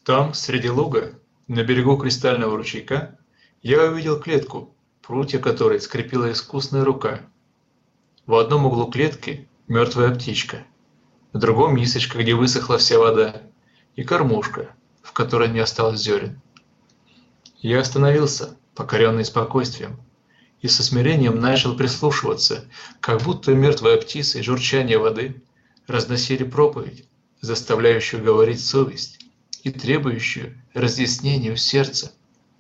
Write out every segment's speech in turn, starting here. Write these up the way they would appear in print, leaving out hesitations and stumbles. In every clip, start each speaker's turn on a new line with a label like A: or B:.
A: Там, среди луга, на берегу кристального ручейка, я увидел клетку, прутья которой скрепила искусная рука. В одном углу клетки мертвая птичка, в другом мисочка, где высохла вся вода, и кормушка, в которой не осталось зерен. Я остановился, покоренный спокойствием, и со смирением начал прислушиваться, как будто мертвая птица и журчание воды разносили проповедь, заставляющую говорить совесть и требующую разъяснения у сердца.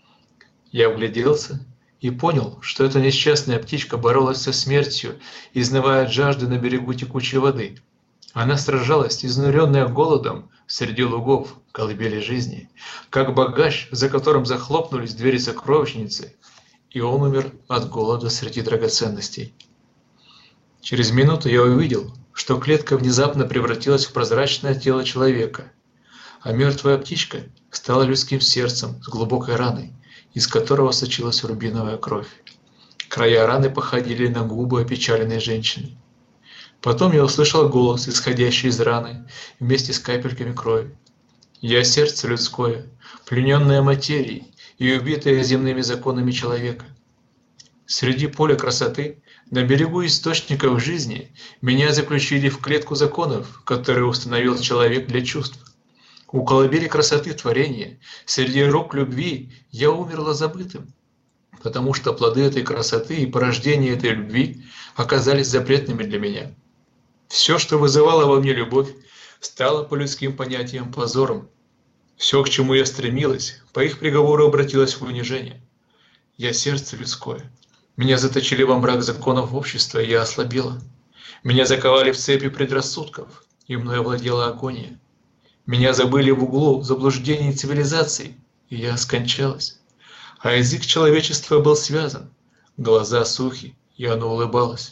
A: Я вгляделся и понял, что эта несчастная птичка боролась со смертью, изнывая от жажды на берегу текучей воды. Она сражалась, изнуренная голодом, среди лугов, колыбели жизни, как богач, за которым захлопнулись двери сокровищницы, и он умер от голода среди драгоценностей. Через минуту я увидел, что клетка внезапно превратилась в прозрачное тело человека, а мертвая птичка стала людским сердцем с глубокой раной, из которого сочилась рубиновая кровь. Края раны походили на губы опечаленной женщины. Потом я услышал голос, исходящий из раны, вместе с капельками крови. Я сердце людское, плененное материей и убитое земными законами человека. Среди поля красоты, на берегу источников жизни, меня заключили в клетку законов, которые установил человек для чувств. У колыбели красоты творения, среди рук любви, я умерла забытым, потому что плоды этой красоты и порождение этой любви оказались запретными для меня. Все, что вызывало во мне любовь, стало по людским понятиям позором. Все, к чему я стремилась, по их приговору обратилось в унижение. Я сердце людское. Меня заточили во мрак законов общества, и я ослабела. Меня заковали в цепи предрассудков, и мной овладела агония. Меня забыли в углу заблуждений цивилизаций, и я скончалась. А язык человечества был связан, глаза сухи, и оно улыбалось.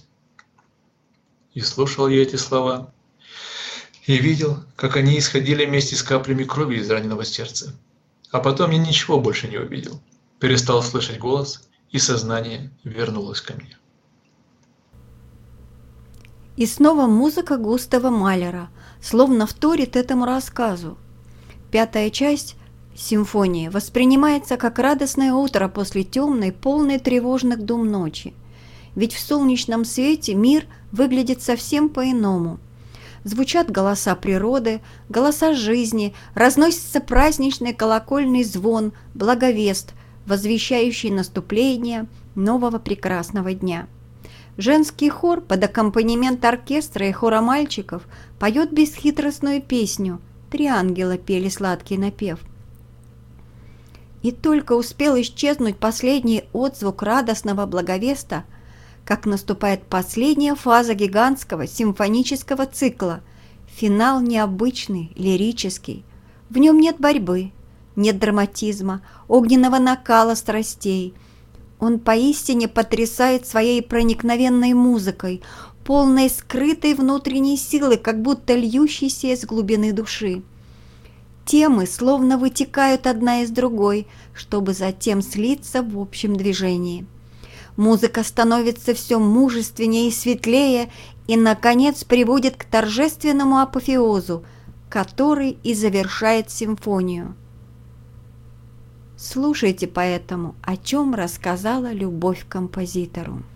A: И слушал я эти слова, и видел, как они исходили вместе с каплями крови из раненого сердца. А потом я ничего больше не увидел. Перестал слышать голос, и сознание вернулось ко мне.
B: И снова музыка Густава Малера, словно вторит этому рассказу. Пятая часть симфонии воспринимается как радостное утро после темной, полной тревожных дум ночи. Ведь в солнечном свете мир выглядит совсем по-иному. Звучат голоса природы, голоса жизни, разносится праздничный колокольный звон, благовест, возвещающий наступление нового прекрасного дня. Женский хор под аккомпанемент оркестра и хора мальчиков поет бесхитростную песню. Три ангела пели сладкий напев. И только успел исчезнуть последний отзвук радостного благовеста, как наступает последняя фаза гигантского симфонического цикла. Финал необычный, лирический. В нем нет борьбы, нет драматизма, огненного накала страстей. Он поистине потрясает своей проникновенной музыкой, полной скрытой внутренней силы, как будто льющейся из глубины души. Темы словно вытекают одна из другой, чтобы затем слиться в общем движении. Музыка становится все мужественнее и светлее и, наконец, приводит к торжественному апофеозу, который и завершает симфонию. Слушайте поэтому, о чем рассказала любовь к композитору.